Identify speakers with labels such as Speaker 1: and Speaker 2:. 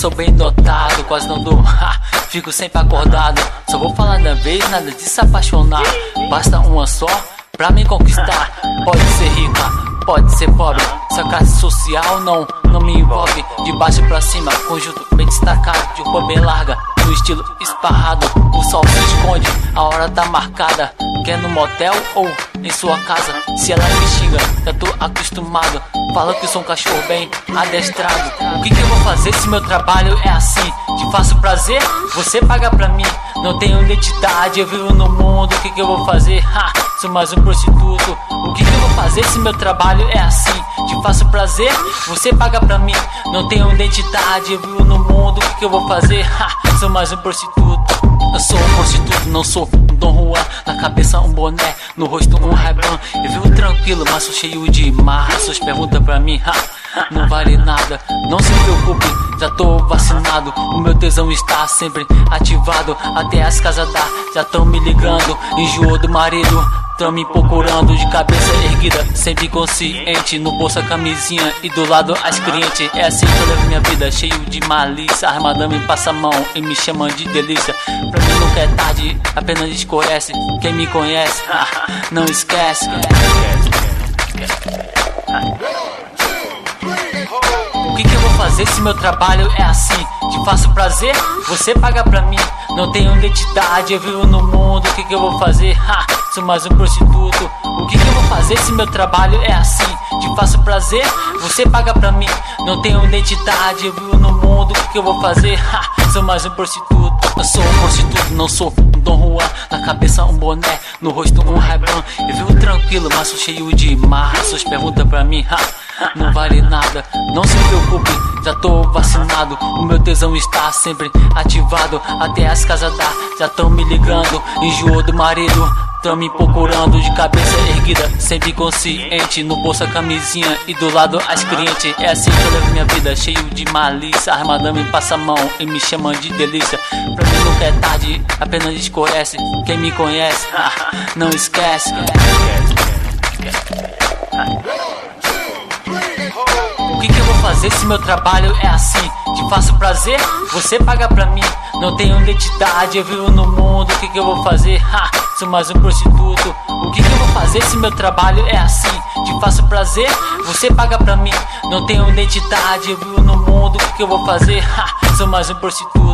Speaker 1: sou bem dotado, quase não durmo, fico sempre acordado. Só vou falar da vez, nada de se apaixonar. Basta uma só pra me conquistar. Pode ser rica, pode ser pobre, essa classe social não me envolve. De baixo pra cima, conjunto bem destacado, de roupa bem larga, no estilo esparrado. O sol se esconde, a hora tá marcada. Quer no motel ou em sua casa? Se ela me xinga, já tô acostumado. Fala que sou um cachorro bem adestrado. O que eu vou fazer se meu trabalho é assim? Te faço prazer, você paga pra mim. Não tenho identidade, eu vivo no mundo. O que eu vou fazer? Sou mais um prostituto. O que eu vou fazer se meu trabalho é assim? Te faço prazer, você paga pra mim. Não tenho identidade, eu vivo no mundo. O que eu vou fazer? Sou mais um prostituto. Eu sou um prostituto, não sou um Dom Juan. Na cabeça um boné, no rosto um Ray-Ban. Eu vivo tranquilo, mas sou cheio de marra. Suas perguntas pra mim, não vale nada. Não se preocupe, já tô vacinado. O meu tesão está sempre ativado. Até as casas já tão me ligando. Enjoou do marido, tão me procurando. De cabeça erguida, sempre consciente. No bolso a camisinha e do lado as clientes. É assim que eu levo minha vida, cheio de malícia. Armada me passa a mão e me chama de delícia. Pra mim nunca é tarde, apenas escurece. Quem me conhece, não esquece. O que eu vou fazer se meu trabalho é assim? Te faço prazer, você paga pra mim. Não tenho identidade, eu vivo no mundo. O que eu vou fazer? Sou mais um prostituto. O que eu vou fazer se meu trabalho é assim? Te faço prazer, você paga pra mim. Não tenho identidade, eu vivo no mundo. O que eu vou fazer? Sou mais um prostituto. Eu sou um prostituto, não sou um Dom Juan. Na cabeça um boné, no rosto um Ray-Ban. Eu vivo tranquilo, mas sou cheio de marra. Suas perguntas pra mim, não vale nada. Não se preocupe, já tô vacinado. O meu tesão está sempre ativado. Até as casas já tão me ligando. Enjoou do marido, tão me procurando. De cabeça erguida, sempre consciente. No bolso a camisinha e do lado as clientes. É assim que eu levo minha vida, cheio de malícia. Armada me passa a mão e me chama de delícia. Pra mim nunca é tarde, apenas escurece. Quem me conhece, não esquece. O que eu vou fazer se meu trabalho é assim? Te faço prazer, você paga pra mim. Não tenho identidade, eu vivo no mundo. O que eu vou fazer? Sou mais um prostituto. O que eu vou fazer se meu trabalho é assim? Te faço prazer, você paga pra mim. Não tenho identidade, eu vivo no mundo. O que eu vou fazer? Sou mais um prostituto.